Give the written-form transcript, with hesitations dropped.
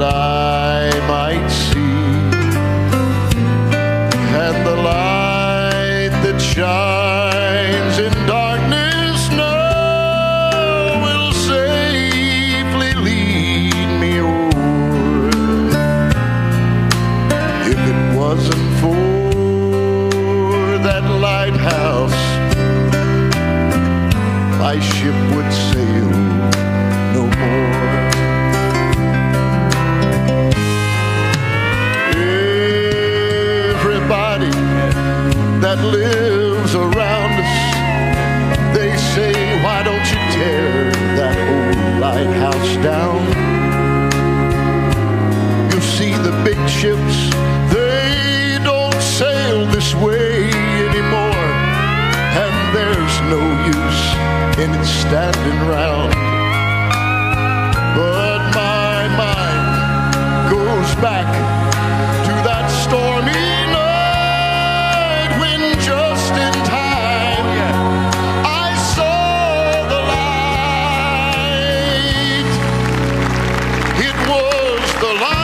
that I might see, and the light that shines in darkness now will safely lead me o'er. If it wasn't for that lighthouse, my ship would sail no more. Everybody that lives around us, they say, why don't you tear that old lighthouse down? You see the big ships, they don't sail this way anymore, and there's no use in it standing round. But my mind goes back to that stormy night when just in time I saw the light. It was the light